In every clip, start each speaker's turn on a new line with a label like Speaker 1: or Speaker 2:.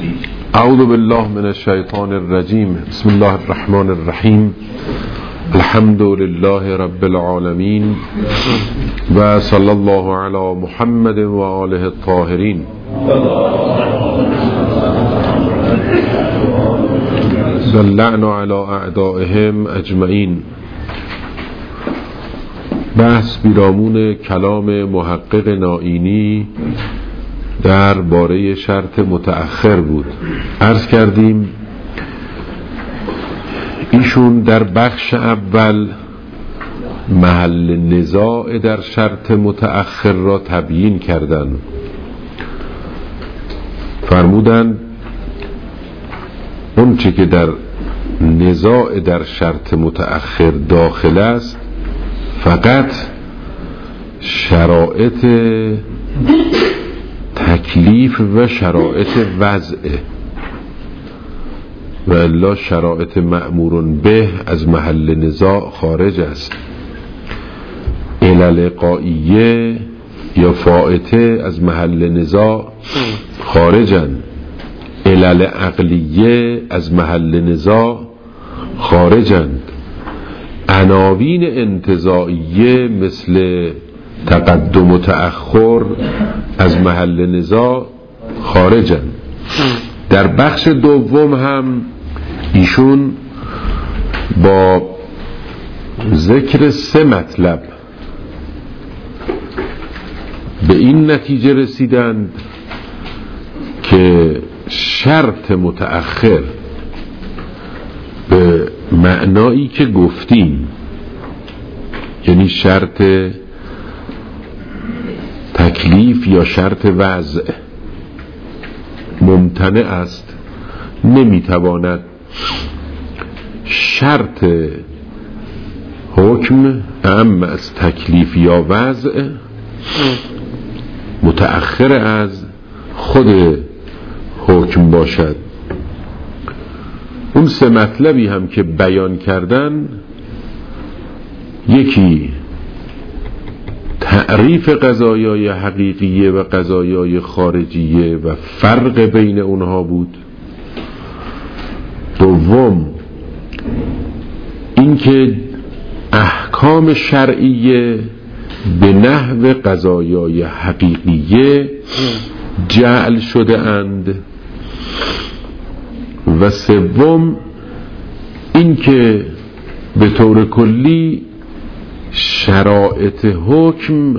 Speaker 1: اعوذ بالله من الشیطان الرجیم. بسم الله الرحمن الرحیم. الحمد لله رب العالمین و صلی الله علی محمد و آله الطاهرین. واللعن علی اعدائهم اجمعین. بحث پیرامون کلام محقق نائینی در باره شرط متأخر بود. عرض کردیم ایشون در بخش اول محل نزاع در شرط متأخر را تبیین کردند. فرمودند اون چه که در نزاع در شرط متأخر داخل است فقط شرایط تکلیف و شرایط وضعه و الا شرایط مأمور به از محل نزاع خارج است. علل قائیه یا فائته از محل نزاع خارجن. علل عقلیه از محل نزاع خارجند. عناوین انتزاعیه مثل تقدم و تأخر از محل نزاع خارجن. در بخش دوم هم ایشون با ذکر 3 مطلب به این نتیجه رسیدند که شرط متأخر به معنایی که گفتیم، یعنی شرط تکلیف یا شرط وضع، ممتنع است. نمیتواند شرط حکم اعم از تکلیف یا وضع متأخر از خود حکم باشد. اون 3 مطلبی هم که بیان کردن، یکی تعریف قضایای حقیقیه و قضایای خارجیه و فرق بین اونها بود. دوم اینکه احکام شرعیه به نحو قضایای حقیقیه جعل شده اند. و سوم اینکه به طور کلی شرایط حکم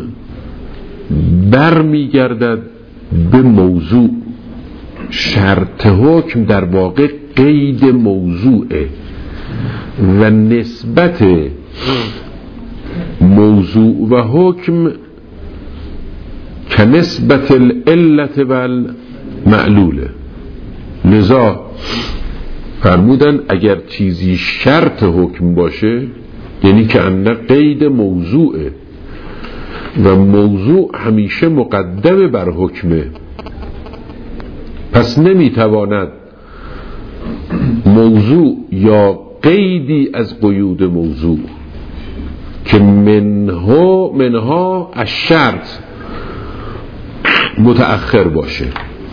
Speaker 1: برمیگردد به موضوع. شرط حکم در واقع قید موضوعه و نسبت موضوع و حکم که نسبت العلت و المعلوله. لذا فرمودن اگر چیزی شرط حکم باشه یعنی که انه قید موضوعه و موضوع همیشه مقدم بر حکمه، پس نمیتواند موضوع یا قیدی از قیود موضوع که منها الشرط متأخر باشه.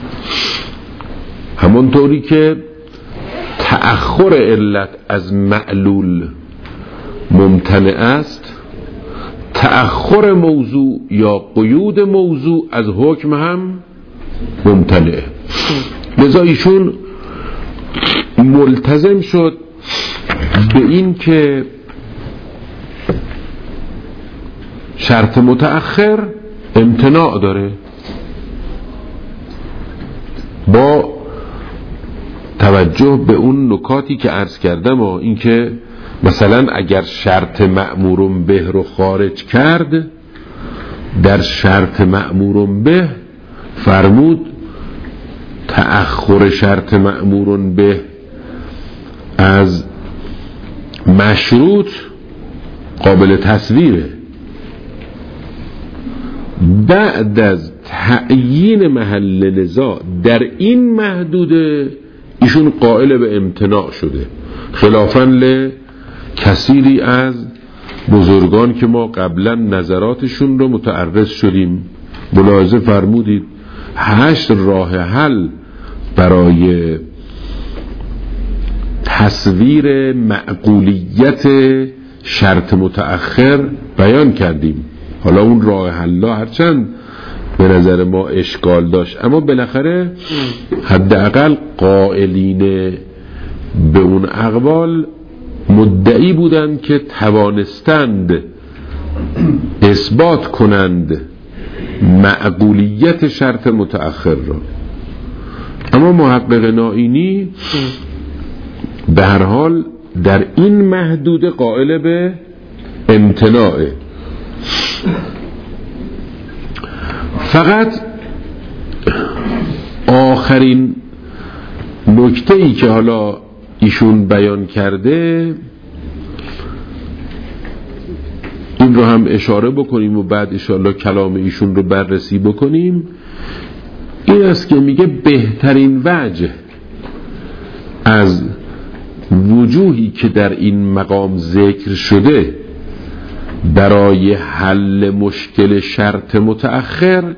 Speaker 1: همونطوری که تأخر علت از معلول ممتنع است، تأخر موضوع یا قیود موضوع از حکم هم ممتنعه. لذا ایشون ملتزم شد به این که شرط متأخر امتناع داره، با توجه به اون نکاتی که عرض کردم. و این که مثلا اگر شرط مأمور به رو خارج کرد، در شرط مأمور به فرمود تأخر شرط مأمور به از مشروط قابل تصویره. بعد از تعیین محل نزاع در این محدوده ایشون قائل به امتناع شده، خلافاً کثیری از بزرگان که ما قبلا نظراتشون رو متعرض شدیم. ملاحظه فرمودید 8 راه حل برای تصویر معقولیت شرط متأخر بیان کردیم. حالا اون راه حل هرچند به نظر ما اشکال داشت، اما بالاخره حداقل قائلین به اون اقوال مدعی بودند که توانستند اثبات کنند معقولیت شرط متأخر را. اما محقق نائینی به هر حال در این محدود قائل به امتناعه. فقط آخرین نکته‌ای که حالا ایشون بیان کرده این رو هم اشاره بکنیم و بعد انشاءالله کلام ایشون رو بررسی بکنیم. این است که میگه بهترین وجه از وجوهی که در این مقام ذکر شده برای حل مشکل شرط متأخر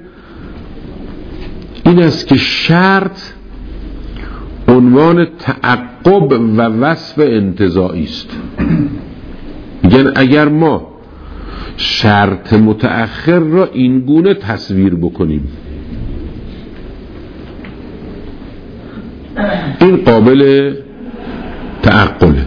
Speaker 1: این است که شرط عنوان تعقب و وصف انتزاعی است. میگن اگر ما شرط متأخر را این گونه تصویر بکنیم، این قابل تعقله.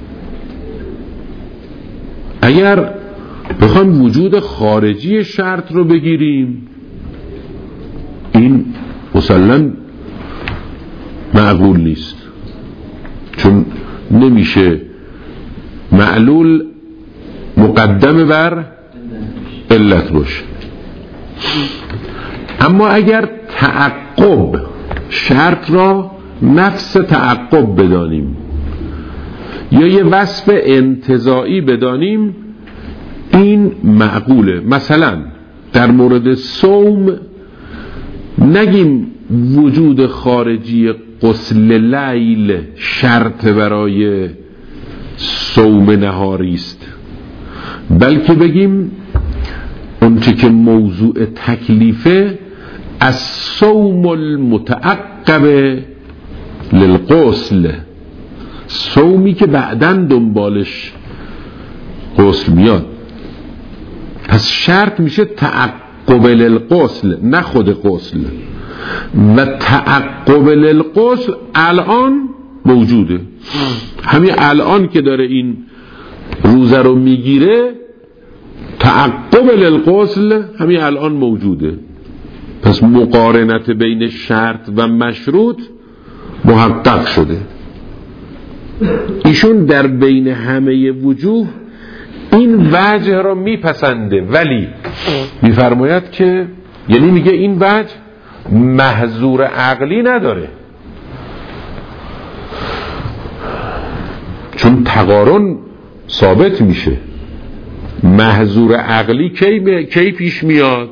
Speaker 1: اگر بخوام وجود خارجی شرط رو بگیریم، این مسلم معقول نیست، چون نمیشه معلول مقدم بر علت باشه. اما اگر تعقب شرط را نفس تعقب بدانیم یا یه وصف انتزاعی بدانیم، این معقوله. مثلا در مورد صوم نگیم وجود خارجی غسل لیل شرط برای صوم نهاری است، بلکه بگیم اونچه که موضوع تکلیفه از صوم المتعقب للغسل، صومی که بعدن دنبالش غسل میاد. پس شرط میشه تعقب للغسل نه خود غسل، و تعقب للغسل الان موجوده. همین الان که داره این روزه رو میگیره تعقب للغسل همین الان موجوده. پس مقارنت بین شرط و مشروط محقق شده. ایشون در بین همه وجوه این وجه را میپسنده، ولی میفرماید که یعنی میگه این وجه محظور عقلی نداره، چون تقارن ثابت میشه. محظور عقلی کی پیش میاد؟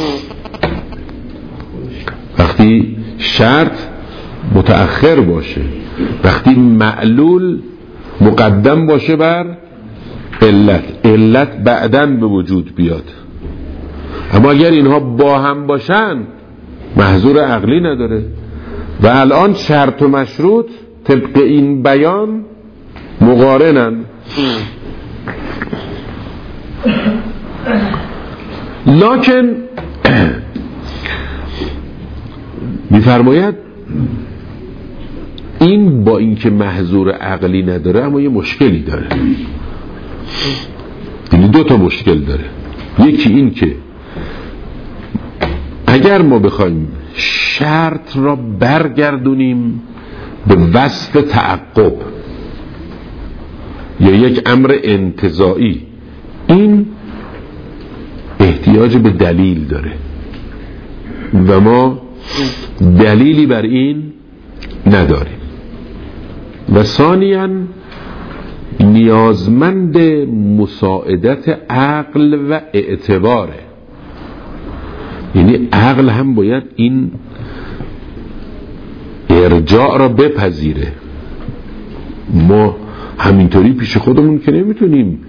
Speaker 1: وقتی شرط متأخر باشه، وقتی معلول مقدم باشه بر علت بعدن به وجود بیاد. اما اگر اینها با هم باشن محظور عقلی نداره. و الان شرط و مشروط طبق این بیان مقارنن. لکن میفرماید این با اینکه محظور عقلی نداره اما یه مشکلی داره. یعنی دو تا مشکل داره. یکی این که اگر ما بخوایم شرط را برگردونیم به وصف تعقب یا یک امر انتزاعی، این احتیاج به دلیل داره و ما دلیلی بر این نداریم. و ثانیاً نیازمند مساعدت عقل و اعتباره. یعنی عقل هم باید این ارجاع را بپذیره. ما همینطوری پیش خودمون که نمیتونیم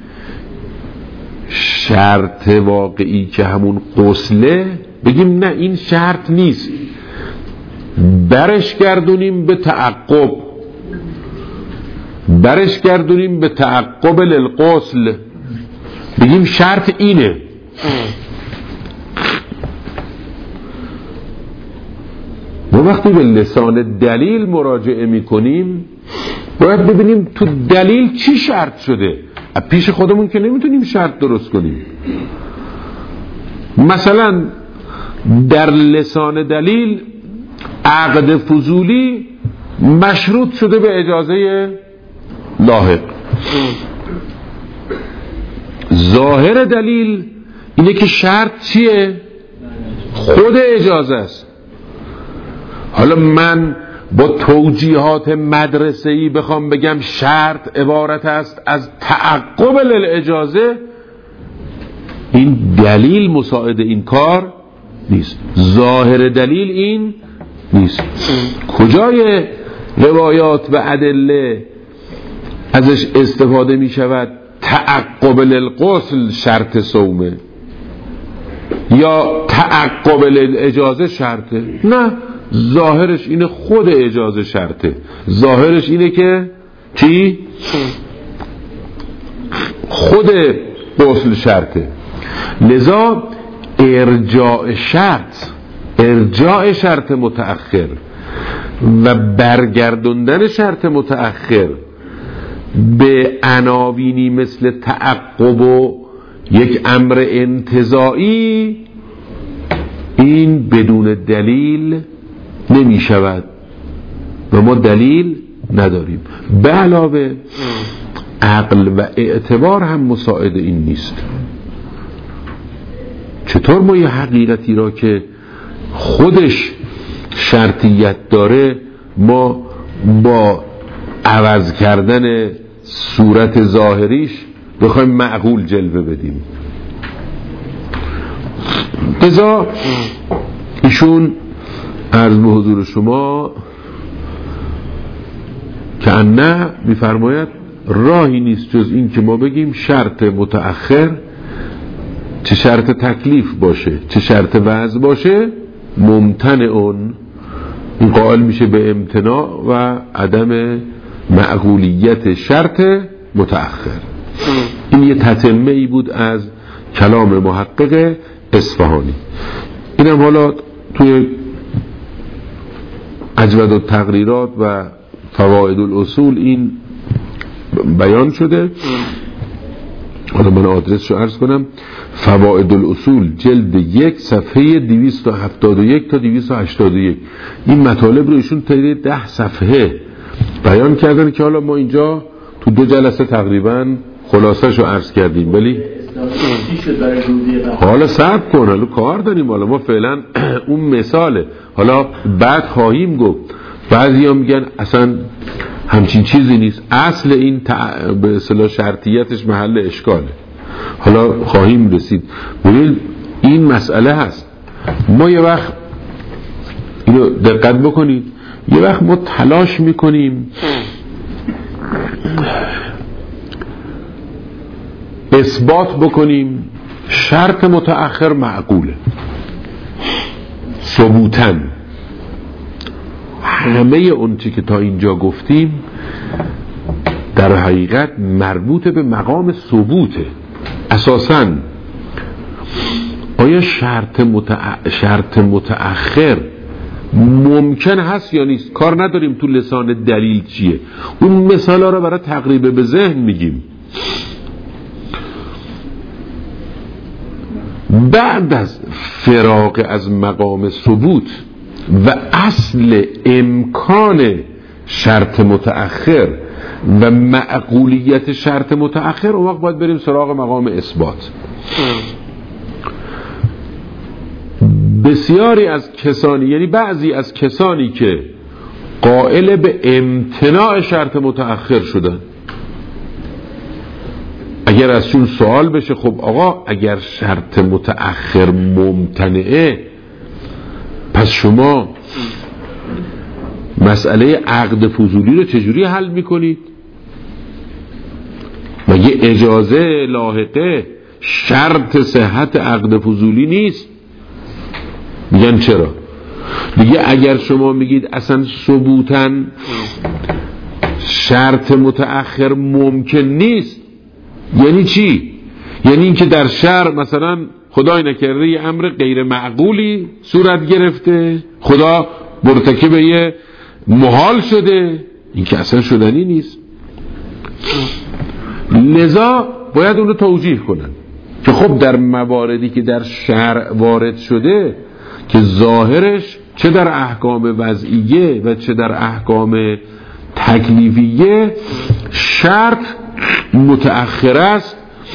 Speaker 1: شرط واقعی که همون غسله بگیم نه این شرط نیست، برش گردونیم به تعقب، برش گردونیم به تعقب للغسل، بگیم شرط اینه. ما وقتی به لسان دلیل مراجعه میکنیم باید ببینیم تو دلیل چی شرط شده. پیش خودمون که نمیتونیم شرط درست کنیم. مثلا در لسان دلیل عقد فضولی مشروط شده به اجازه لاحق. ظاهر دلیل اینه که شرط چیه؟ خود اجازه است. حالا من با توجیهات مدرسه‌ای بخوام بگم شرط عبارت است از تعقب الاجازه، این دلیل مساعد این کار نیست. ظاهر دلیل این نیست. کجای روایات و ادله ازش استفاده می شود تعقب للغسل شرط صومه یا تعقب الاجازه شرطه؟ نه، ظاهرش اینه خود اجازه شرطه. ظاهرش اینه که چی؟ خود غسل شرطه. لذا ارجاع شرط متأخر و برگردوندن شرط متأخر به عناوینی مثل تعقب و یک امر انتزاعی، این بدون دلیل نمی شود و ما دلیل نداریم. به علاوه عقل و اعتبار هم مساعد این نیست. چطور ما یه حقیقتی را که خودش شرطیت داره ما با عوض کردن صورت ظاهریش بخوایم معقول جلوه بدیم؟ لذا ایشون عرض به حضور شما که نه میفرماید راهی نیست جز این که ما بگیم شرط متأخر، چه شرط تکلیف باشه چه شرط وضع باشه، ممتنع اون، این قائل میشه به امتناع و عدم معقولیت شرط متأخر. این یه تتمه ای بود از کلام محقق اصفهانی. اینم حالا توی اجود التقریرات و فوائد الاصول این بیان شده. حالا من آدرسشو عرض کنم: فوائد الاصول جلد 1 صفحه 271 تا 281. این مطالب رو ایشون طی 10 صفحه بیان کردن که حالا ما اینجا تو 2 جلسه تقریبا خلاصه‌شو عرض کردیم. ولی حالا صبر کن، حالا کار داریم، حالا ما فعلا اون مثاله، حالا بعد خواهیم گفت. بعضیا میگن اصلا همچین چیزی نیست، اصل این به اصطلاح شرطیتش محل اشکاله. حالا خواهیم رسید. ببین این مسئله هست. ما یه وقت اینو دقت بکنید، یه وقت ما تلاش میکنیم اثبات بکنیم شرط متأخر معقوله ثبوتن. همه اون چی که تا اینجا گفتیم در حقیقت مربوط به مقام ثبوته. اساساً آیا شرط متأخر ممکن هست یا نیست؟ کار نداریم تو لسان دلیل چیه، اون مثالا رو برای تقریب به ذهن میگیم. بعد از فراغ از مقام ثبوت و اصل امکان شرط متأخر و معقولیت شرط متأخر، اون وقت باید بریم سراغ مقام اثبات. بسیاری از کسانی، یعنی بعضی از کسانی که قائل به امتناع شرط متأخر شدن، اگر ازشون سوال بشه خب آقا اگر شرط متأخر ممتنعه پس شما مسئله عقد فضولی رو چجوری حل میکنید؟ مگه اجازه لاحقه شرط صحت عقد فضولی نیست؟ میگن چرا؟ دیگه اگر شما میگید اصلا ثبوتاً شرط متأخر ممکن نیست، یعنی چی؟ یعنی اینکه در شرع مثلا خدای نکرده یه امر غیر معقولی صورت گرفته، خدا مرتکب یه محال شده، این که اصلا شدنی نیست. لذا باید اونو توجیه کنن که خب در مواردی که در شرع وارد شده که ظاهرش چه در احکام وضعیه و چه در احکام تکلیفیه شرط متأخر است،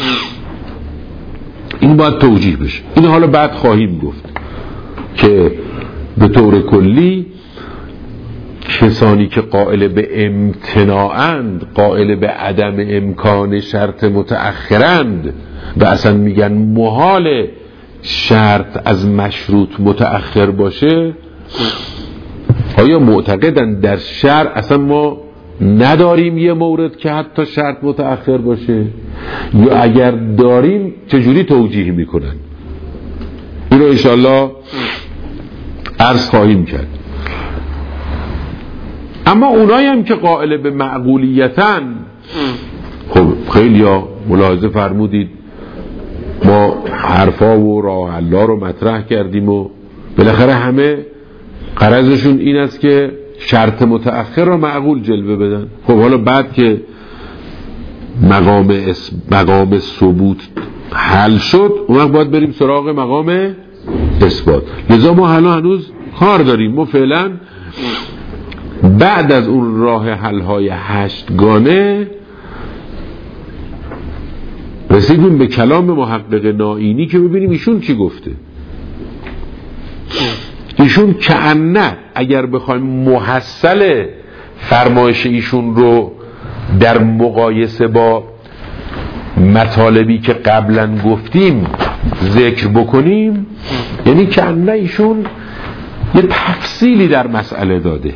Speaker 1: این باید توجیه بشه. این حالا بعد خواهیم گفت که به طور کلی کسانی که قائل به امتناعند، قائل به عدم امکان شرط متأخرند و اصلا میگن محال شرط از مشروط متأخر باشه، آیا معتقدن در شرع اصلا ما نداریم یه مورد که حتی شرط متأخر باشه، یا اگر داریم چجوری توجیه میکنن؟ این رو انشاءالله عرض خواهیم کرد. اما اونایی هم که قائل به معقولیتن، خب خیلی ها ملاحظه فرمودید ما حرفا و راه حلا رو مطرح کردیم و بالاخره همه غرضشون این است که شرط متأخر رو معقول جلوه بدن. خب حالا بعد که مقام ثبوت حل شد، اون وقت باید بریم سراغ مقام اثبات. لذا ما هنوز کار داریم. ما فعلا بعد از اون راه حل‌های 8 گانه رسیدیم به کلام محقق نائینی که ببینیم ایشون چی گفته. ایشون کأنه اگر بخوایم محصل فرمایش ایشون رو در مقایسه با مطالبی که قبلا گفتیم ذکر بکنیم، یعنی کأنه ایشون یه تفصیلی در مسئله داده.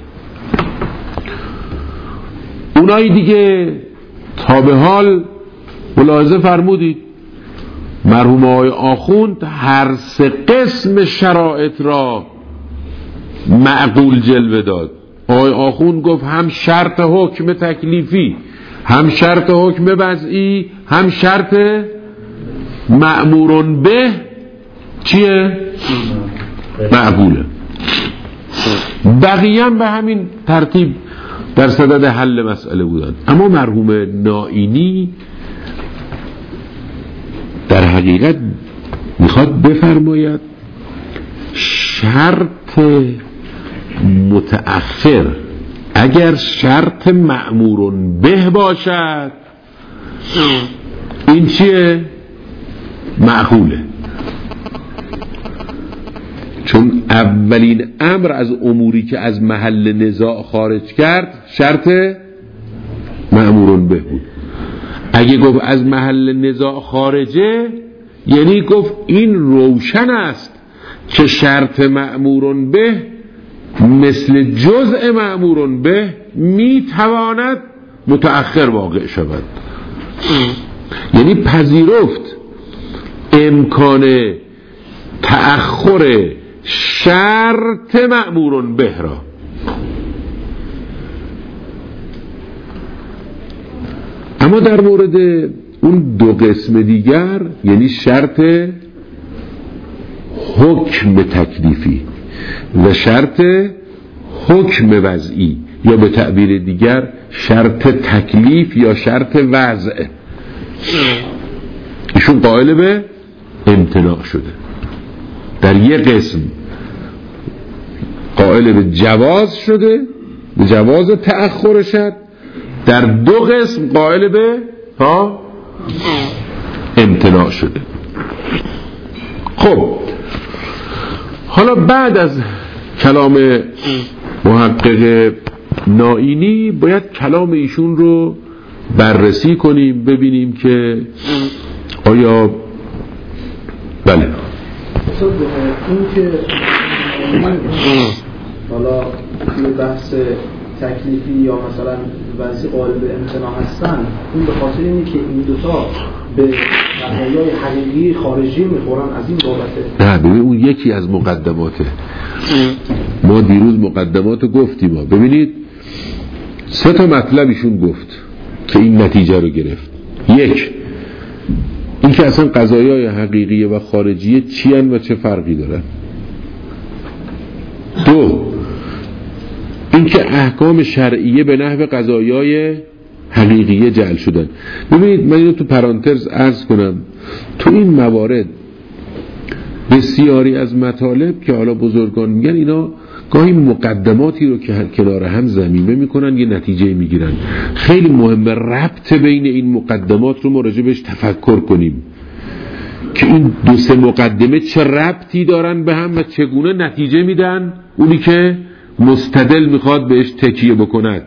Speaker 1: اونایی دیگه تا به حال ملاحظه فرمودید مرحوم آقای آخوند هر 3 قسم شرایط را معقول جلوه داد. آقای آخوند گفت هم شرط حکم تکلیفی، هم شرط حکم وضعی، هم شرط مأمورون به چیه؟ معقوله. بقیه هم به همین ترتیب در صدد حل مسئله بودن. اما مرحوم نائینی در حقیقت میخواد بفرماید شرط متأخر اگر شرط مأمورون به باشد این چیه؟ معقوله. چون اولین امر از اموری که از محل نزاع خارج کرد شرط مأمورون به بود. اگه گفت از محل نزاع خارجه، یعنی گفت این روشن است که شرط مأمورون به مثل جزء مأمورون به میتواند متأخر واقع شود. یعنی پذیرفت امکان تأخر شرط مأمورون به را. اما در مورد اون 2 قسم دیگر، یعنی شرط حکم تکلیفی و شرط حکم وضعی، یا به تعبیر دیگر شرط تکلیف یا شرط وضع، ایشون قائل به امتناع شده. در یه قسم قائل به جواز شده، به جواز تأخر شد. در 2 قسم قائل به امتناع شده. خب حالا بعد از کلام محقق نائینی باید کلام ایشون رو بررسی کنیم، ببینیم که آیا بله
Speaker 2: این که حالا توی بحث تکلیفی یا مثلا وضعی قابل به امتناع هستن، این به خاطر اینه که این دوتا به قضایای حقیقی خارجی میخورن از این بابته.
Speaker 1: نه ببین اون یکی از مقدماته. ما دیروز مقدمات گفتیم. ما ببینید 3 مطلبشون گفت که این نتیجه رو گرفت. 1 این که اصلا قضایای حقیقی و خارجی چی هن و چه فرقی دارن. 2 این که احکام شرعیه به نحو قضایای حقیقیه جعل شدن. ببینید من اینو تو پرانتز عرض کنم، تو این موارد بسیاری از مطالب که حالا بزرگان میگن اینا گاهی مقدماتی رو که کنار هم ضمیمه میکنن یه نتیجه میگیرن. خیلی مهمه ربط بین این مقدمات رو ما راجع بهش تفکر کنیم که این 2-3 مقدمه چه ربطی دارن به هم و چگونه نتیجه میدن اونی که مستدل میخواد بهش تکیه بکند.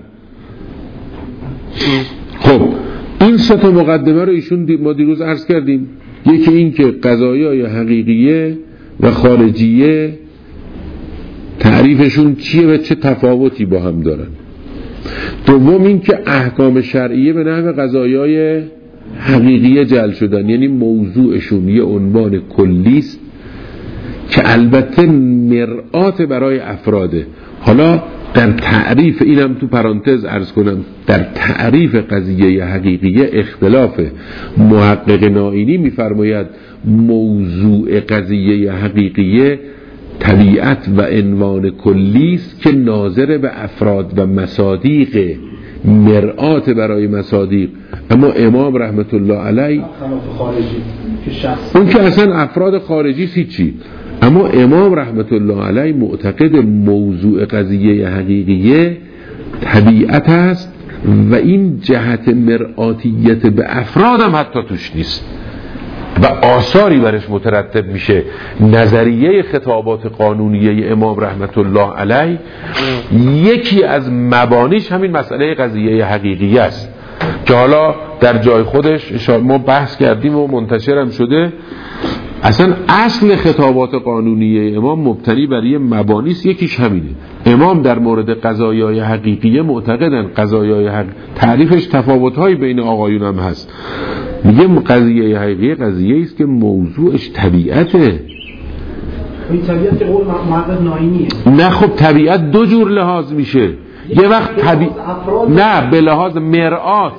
Speaker 1: خب این 3 مقدمه رو ایشون ما دیروز عرض کردیم. یکی این که قضایای حقیقیه و خارجیه تعریفشون چیه و چه تفاوتی با هم دارن. 2 این که احکام شرعیه به نحو قضایای حقیقیه جعل شدن، یعنی موضوعشون یه عنوان کلیست که البته مرآت برای افراده. حالا در تعریف اینم تو پرانتز عرض کنم، در تعریف قضیه حقیقیه اختلاف. محقق نائینی میفرماید موضوع قضیه حقیقیه طبیعت و عنوان کلی است که ناظر به افراد و مصادیق، مرآت برای مصادیق. اما امام رحمت الله علیه اون که اصلا افراد خارجی هیچی، اما امام رحمت الله علیه معتقد موضوع قضیه حقیقیه طبیعت است و این جهت مرآتیت به افراد هم حتی توش نیست و آثاری برش مترتب میشه. نظریه خطابات قانونیه امام رحمت الله علیه یکی از مبانیش همین مسئله قضیه حقیقیه است که حالا در جای خودش ما بحث کردیم و منتشرم شده. اصلا اصل خطابات قانونیه امام مبتنی بر یه مبانیست، یکیش همینه. امام در مورد قضایای حقیقیه معتقدن قضایای تعریفش تفاوت‌های بین آقایون هم هست. میگه قضیه حقیقیه قضیه است که موضوعش طبیعته.
Speaker 2: این طبیعت که قول محقق نائینیه.
Speaker 1: نه خب طبیعت 2 جور لحاظ میشه. یه وقت نه به لحاظ مرآت.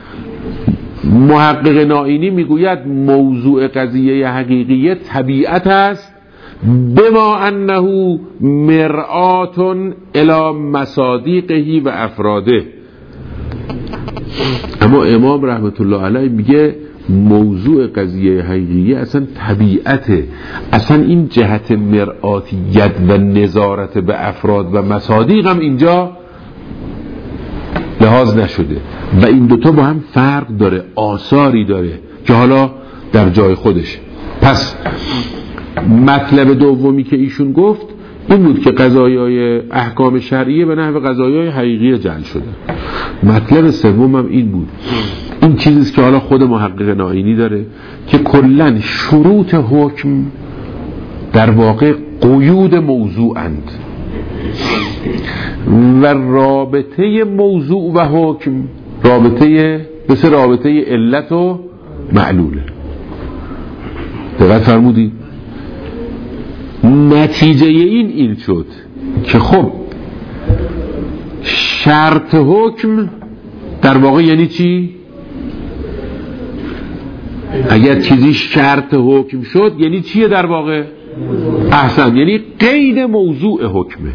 Speaker 1: محقق نائینی میگوید موضوع قضیه حقیقیه طبیعت است بما انه مرآت الی مصادیقه و افراده. اما امام رحمت الله علیه میگه موضوع قضیه حقیقیه اصلا طبیعته، اصلا این جهت مرآتیت و نظارت به افراد و مصادیق هم اینجا لحاظ نشده و این 2 با هم فرق داره، آثاری داره که حالا در جای خودش. پس مطلب دومی که ایشون گفت این بود که قضایای احکام شرعیه به نحو قضایای حقیقیه جعل شده. مطلب سوم هم این بود، این چیزیست که حالا خود محقق نائینی داره که کلن شروط حکم در واقع قیود موضوعند و رابطه موضوع و حکم مثل رابطه علت و معلوله. دقت فرمودید؟ نتیجه این شد که خب شرط حکم در واقع یعنی چی؟ اگر چیزی شرط حکم شد یعنی چیه در واقع؟ احسن، یعنی قید موضوع حکمه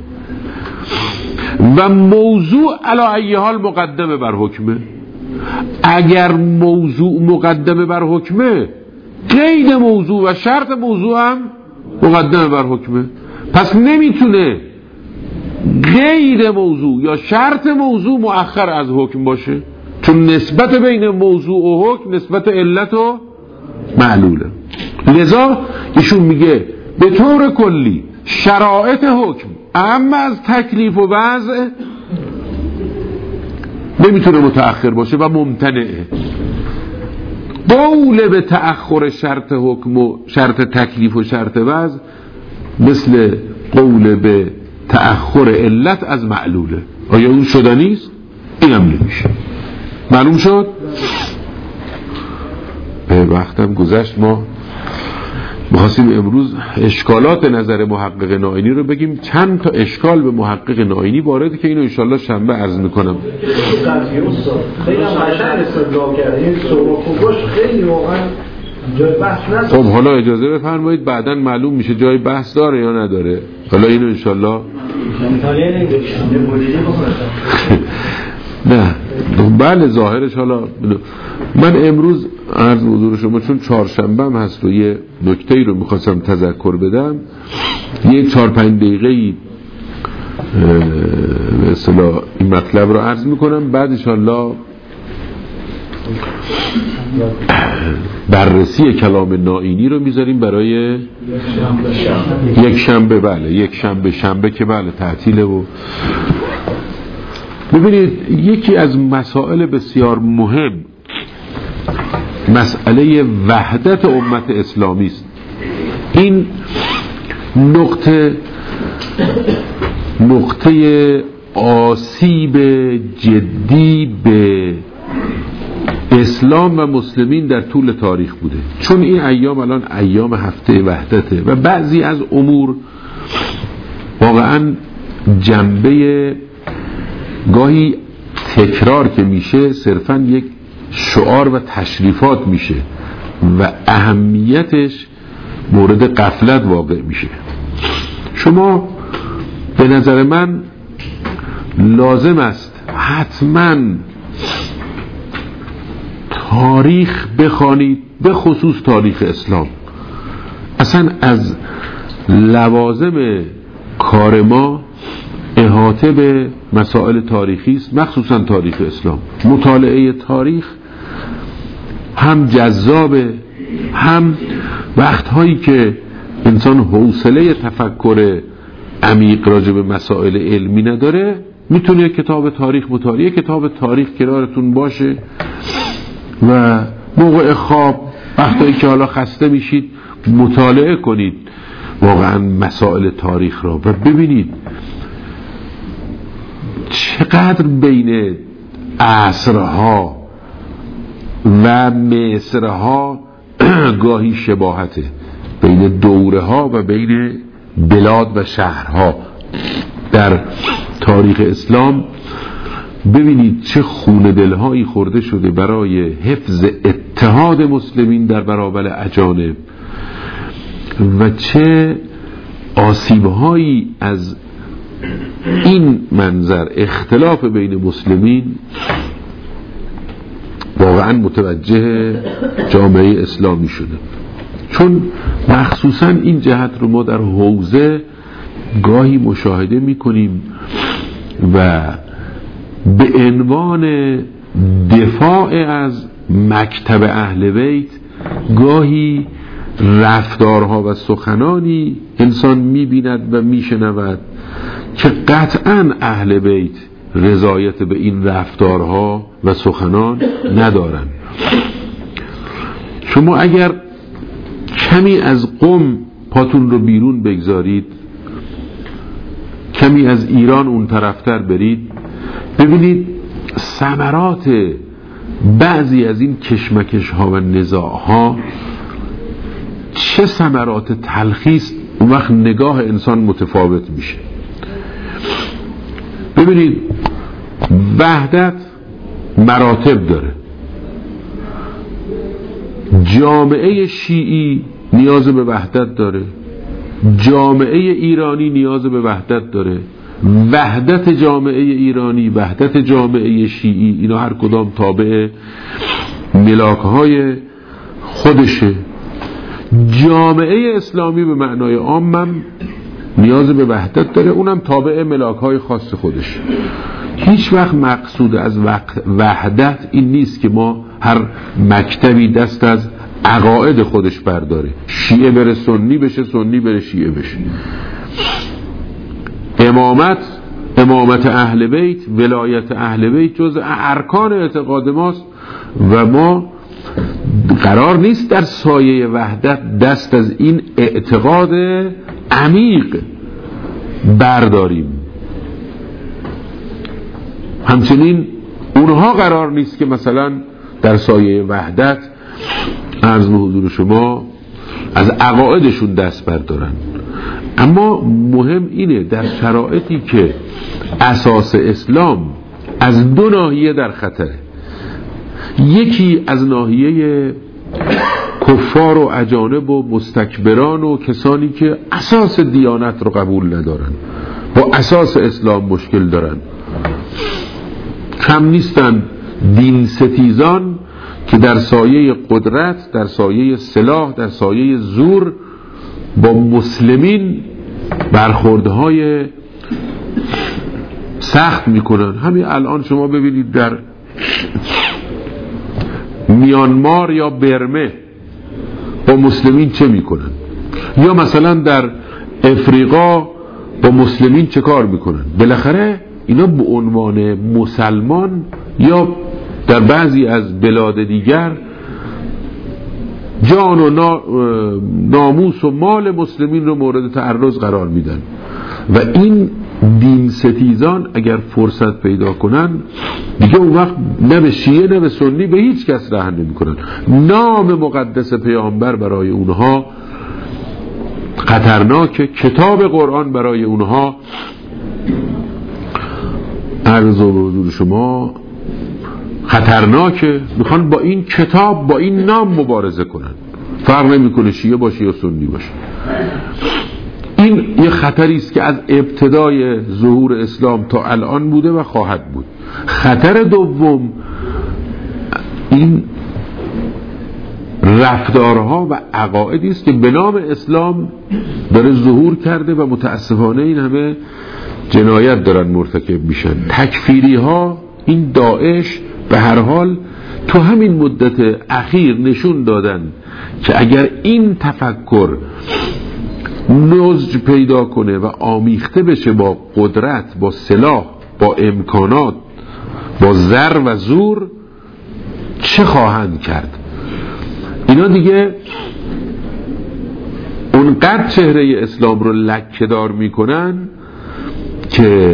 Speaker 1: و موضوع علی ای حال مقدمه بر حکمه. اگر موضوع مقدمه بر حکمه قید موضوع و شرط موضوع هم مقدمه بر حکمه. پس نمیتونه قید موضوع یا شرط موضوع مؤخر از حکم باشه، چون نسبت بین موضوع و حکم نسبت علت و معلوله. لذا ایشون میگه به طور کلی شرایط حکم اما از تکلیف و وضع نمیتونه متأخر باشه و ممتنعه. قول به تأخر شرط حکم و شرط تکلیف و شرط وضع مثل قول به تأخر علت از معلوله. آیا اون شدنی است؟ این هم نمیشه. معلوم شد؟ به وقتم گذشت. ما می‌خواستیم امروز اشکالات نظر محقق نائینی رو بگیم. چند تا اشکال به محقق نائینی وارده که اینو انشالله شنبه عرض میکنم.
Speaker 2: خیلی قشنگ استدلال کرده. این سوراخ‌وگوش خیلی واقعا جای بحث نداره.
Speaker 1: خب حالا اجازه بفرمایید بعداً معلوم میشه جای بحث داره یا نداره. حالا اینو انشالله نه بله ظاهرش. حالا من امروز عرض حضور شما چون چهارشنبه هم هست و یه نکته‌ای رو میخواستم تذکر بدم، یه 4-5 دقیقه‌ای به اصطلاح این مطلب رو عرض میکنم، بعد انشالله بررسی کلام نائینی رو میذاریم برای یک شنبه. بله یک شنبه که بله تعطیله. و ببینید یکی از مسائل بسیار مهم مسئله وحدت امت اسلامی است. این نقطه آسیب جدی به اسلام و مسلمین در طول تاریخ بوده، چون این ایام الان ایام هفته وحدته و بعضی از امور واقعا جنبه گاهی تکرار که میشه صرفا یک شعار و تشریفات میشه و اهمیتش مورد غفلت واقع میشه. شما به نظر من لازم است حتما تاریخ بخوانید، به خصوص تاریخ اسلام. اصلا از لوازم کار ما احاطه به مسائل تاریخی است، مخصوصا تاریخ اسلام. مطالعه تاریخ هم جذابه، هم وقتهایی که انسان حوصله تفکر عمیق راجع به مسائل علمی نداره میتونه کتاب تاریخ مطالعه، کتاب تاریخ کنارتون باشه و موقع خواب وقتایی که حالا خسته میشید مطالعه کنید واقعا مسائل تاریخ را و ببینید چقدر بین عصرها و مصرها گاهی شباهته، بین دوره ها و بین بلاد و شهرها در تاریخ اسلام. ببینید چه خون دلهایی خورده شده برای حفظ اتحاد مسلمین در برابر اجانب و چه آسیبهایی از این منظر اختلاف بین مسلمین واقعا متوجه جامعه اسلامی شده. چون مخصوصا این جهت رو ما در حوزه گاهی مشاهده میکنیم و به عنوان دفاع از مکتب اهل بیت گاهی رفتارها و سخنانی انسان میبیند و میشنود که قطعا اهل بیت رضایت به این رفتارها و سخنان ندارن. شما اگر کمی از قم پاتون رو بیرون بگذارید، کمی از ایران اون طرفتر برید، ببینید ثمرات بعضی از این کشمکش ها و نزاع ها چه ثمرات تلخی است. اون وقت نگاه انسان متفاوت میشه. ببینید وحدت مراتب داره. جامعه شیعی نیاز به وحدت داره، جامعه ایرانی نیاز به وحدت داره. وحدت جامعه ایرانی، وحدت جامعه شیعی، اینا هر کدام تابع ملاک‌های خودشه. جامعه اسلامی به معنای عامم نیاز به وحدت داره، اونم تابع ملاک‌های خاص خودشه. هیچ وقت مقصود از وحدت این نیست که ما هر مکتبی دست از عقاید خودش برداره، شیعه بره سنی بشه، سنی بره شیعه بشه. امامت اهل بیت، ولایت اهل بیت جزء ارکان اعتقاد ماست و ما قرار نیست در سایه وحدت دست از این اعتقاد عمیق برداریم. همچنین اونها قرار نیست که مثلا در سایه وحدت عرض به حضور شما از عقایدشون دست بردارن. اما مهم اینه در شرایطی که اساس اسلام از دو ناحیه در خطره، یکی از ناحیه کفار و اجانب و مستکبران و کسانی که اساس دیانت رو قبول ندارن، با اساس اسلام مشکل دارن، کم نیستن دین ستیزان که در سایه قدرت، در سایه سلاح، در سایه زور با مسلمین برخوردهای سخت میکنن. همین الان شما ببینید در میانمار یا برمه با مسلمین چه میکنن، یا مثلا در افریقا با مسلمین چه کار میکنن. بالاخره اینا به عنوان مسلمان یا در بعضی از بلاد دیگر جان و ناموس و مال مسلمین رو مورد تعرض قرار میدن و این دین ستیزان اگر فرصت پیدا کنن دیگه اون وقت نه به شیعه نه به سنی به هیچ کس رحم نمی کنن. نام مقدس پیامبر برای اونها خطرناکه، کتاب قرآن برای اونها عرض و حضور شما خطرناکه. میخوان با این کتاب با این نام مبارزه کنن، فرق نمیکنه شیعه باشه یا سنی باشه. این یه خطری است که از ابتدای ظهور اسلام تا الان بوده و خواهد بود. خطر دوم این رفتارها و عقایدی است که به نام اسلام داره ظهور کرده و متاسفانه این همه جنایت دارن مرتکب میشن. تکفیری ها، این داعش به هر حال تو همین مدت اخیر نشون دادن که اگر این تفکر نضج پیدا کنه و آمیخته بشه با قدرت، با سلاح، با امکانات، با زر و زور، چه خواهند کرد؟ اینا دیگه اونقدر چهره اسلام رو لکه‌دار میکنن که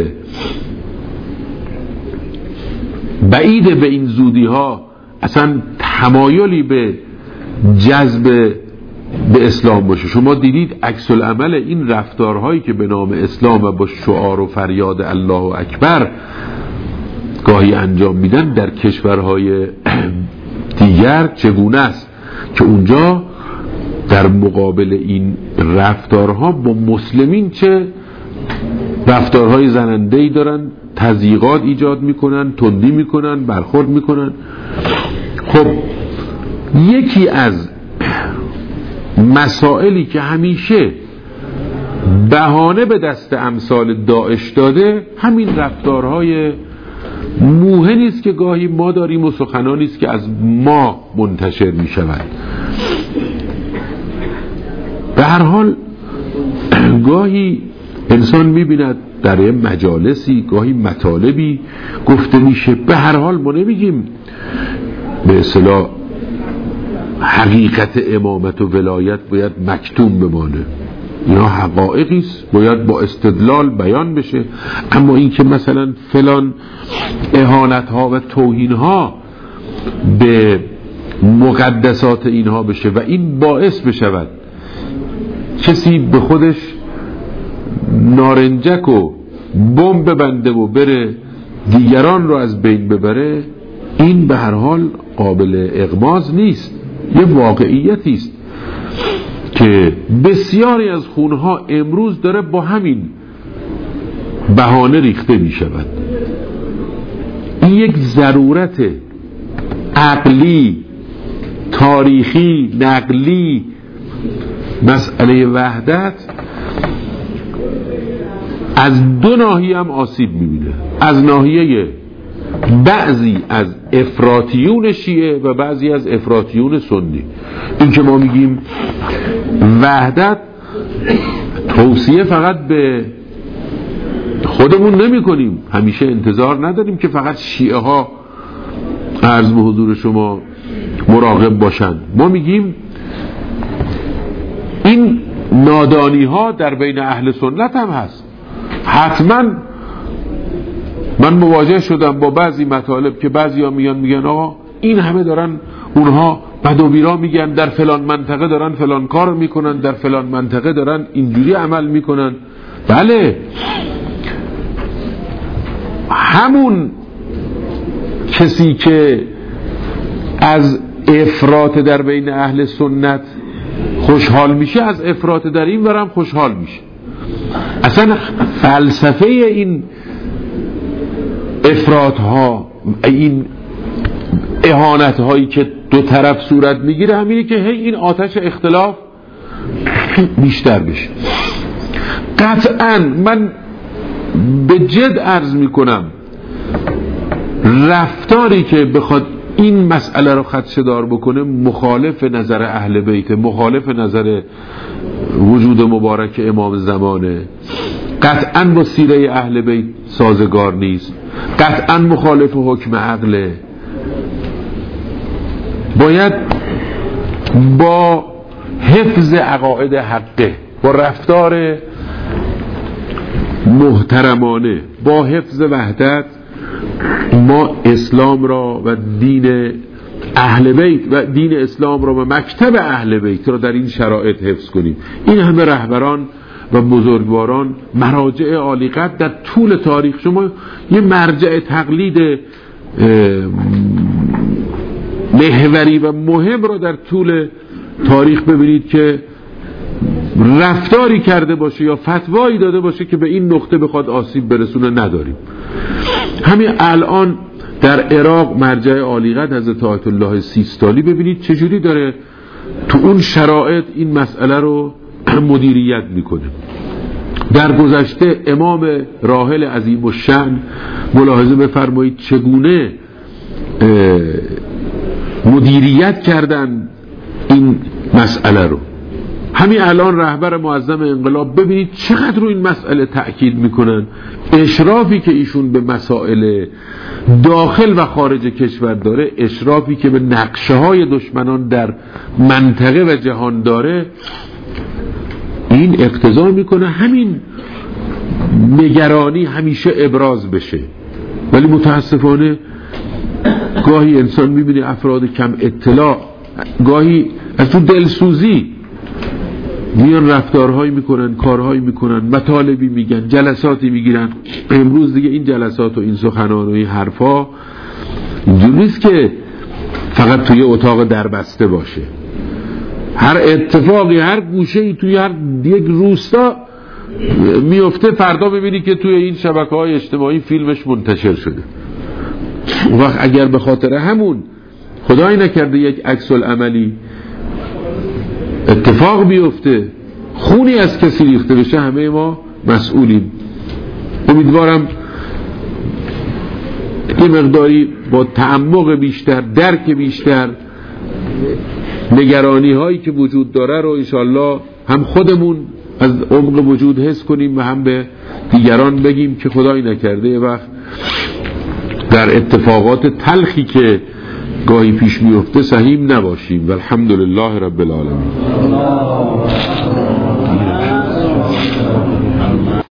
Speaker 1: بعیده به این زودی ها اصلا تمایلی به جذب به اسلام باشه. شما دیدید عکس العمل این رفتارهایی که به نام اسلام و با شعار و فریاد الله اکبر گاهی انجام میدن در کشورهای دیگر چگونه است که اونجا در مقابل این رفتارها با مسلمین چه رفتارهای زننده‌ای دارن، تضییقات ایجاد میکنن، تندی میکنن، برخورد میکنن. خب یکی از مسائلی که همیشه بهانه به دست امثال داعش داده همین رفتارهای موهنی است که گاهی ما داریم و سخنانی است که از ما منتشر می شود. به هر حال گاهی انسان می بیند در یه مجالسی گاهی مطالبی گفته میشه، به هر حال ما نمیگیم به اصطلاح حقیقت امامت و ولایت باید مکتوم بمانه، اینا حقایقی است باید با استدلال بیان بشه. اما این که مثلا فلان اهانت ها و توهین ها به مقدسات اینها بشه و این باعث بشود کسی به خودش نارنجک و بمب ببنده و بره دیگران رو از بین ببره، این به هر حال قابل اغماض نیست، یه واقعیتی است که بسیاری از خونها امروز داره با همین بهانه ریخته می شود. این یک ضرورت عقلی، تاریخی، نقلی، مسئله وحدت از دو ناحیه هم آسیب می‌بینه، از ناحیه بعضی از افراطیون شیعه و بعضی از افراطیون سنی. این که ما میگیم وحدت توصیه فقط به خودمون نمی کنیم، همیشه انتظار نداریم که فقط شیعه ها عرض به حضور شما مراقب باشن. ما میگیم این نادانی ها در بین اهل سنت هم هست. حتما من مواجه شدم با بعضی مطالب که بعضیا میگن آقا این همه دارن اونها بد و بیرا میگن، در فلان منطقه دارن فلان کار میکنن، در فلان منطقه دارن اینجوری عمل میکنن. بله، همون کسی که از افراط در بین اهل سنت خوشحال میشه، از افراط در این ورم خوشحال میشه. اصلا فلسفه این افراط ها، این اهانت هایی که دو طرف صورت میگیره همینه که هی این آتش اختلاف بیشتر بشه. قطعا من به جد عرض میکنم رفتاری که بخواد این مسئله رو خدشه‌دار بکنه مخالف نظر اهل بیت، مخالف نظر وجود مبارک امام زمانه، قطعا با سیره اهل بیت سازگار نیست، قطعا مخالف حکم عقله. باید با حفظ عقاید حقه، با رفتار محترمانه، با حفظ وحدت ما اسلام را و دین اهل بیت و دین اسلام را و مکتب اهل بیت را در این شرایط حفظ کنیم. این همه رهبران و بزرگواران، مراجع عالی قدر در طول تاریخ، شما یه مرجع تقلید محوری و مهم را در طول تاریخ ببینید که رفتاری کرده باشه یا فتوایی داده باشه که به این نقطه بخواد آسیب برسونه نداریم. همین الان در عراق مرجع عالی قدر حضرت آیت الله سیستانی ببینید چجوری داره تو اون شرایط این مسئله رو مدیریت میکنه. در گذشته امام راحل عظیم الشأن ملاحظه بفرمایید چگونه مدیریت کردن این مسئله رو. همین الان رهبر معظم انقلاب ببینید چقدر رو این مسئله تأکید میکنن. اشرافی که ایشون به مسائل داخل و خارج کشور داره، اشرافی که به نقشه های دشمنان در منطقه و جهان داره، این اقتضا میکنه همین نگرانی همیشه ابراز بشه. ولی متاسفانه گاهی انسان میبینه افراد کم اطلاع گاهی از تو دلسوزی میان رفتارهایی میکنن، کارهایی میکنن، مطالبی میگن، جلساتی میگیرن. امروز دیگه این جلسات و این سخنان و این حرفا اینجور نیست که فقط توی اتاق دربسته باشه. هر اتفاقی، هر گوشه‌ای توی هر یک روستا میفته، فردا ببینی که توی این شبکه‌های اجتماعی فیلمش منتشر شده. اون وقت اگر به خاطر همون خدای نکرده یک عکس العملی اتفاق بیفته، خونی از کسی ریخته بشه، همه ما مسئولیم. امیدوارم یه مقداری با تعمق بیشتر، درک بیشتر، نگرانی هایی که وجود داره رو انشالله هم خودمون از عمق وجود حس کنیم و هم به دیگران بگیم که خدای نکرده یه وقت در اتفاقات تلخی که گاهی پیش میفته سهیم نباشیم. والحمدلله رب العالمین.